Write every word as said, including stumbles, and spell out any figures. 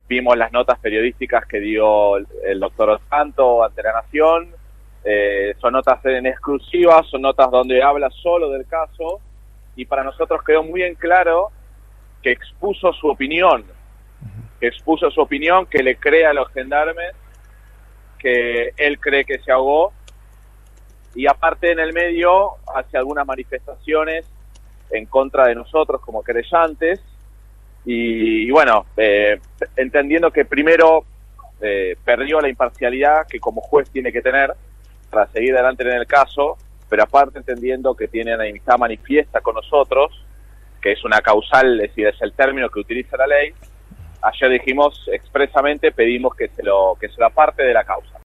vimos las notas periodísticas que dio el, el doctor Santo ante la Nación. Eh, son notas en exclusiva, son notas donde habla solo del caso, y para nosotros quedó muy en claro que expuso su opinión, que expuso su opinión, que le cree a los gendarmes, que él cree que se ahogó, y aparte en el medio hace algunas manifestaciones en contra de nosotros como querellantes, y, y bueno, eh, entendiendo que primero eh, perdió la imparcialidad que como juez tiene que tener para seguir adelante en el caso, pero aparte entendiendo que tiene una enemistad manifiesta con nosotros, que es una causal, es decir, es el término que utiliza la ley. Ayer dijimos expresamente, pedimos que se lo que se lo aparte de la causa.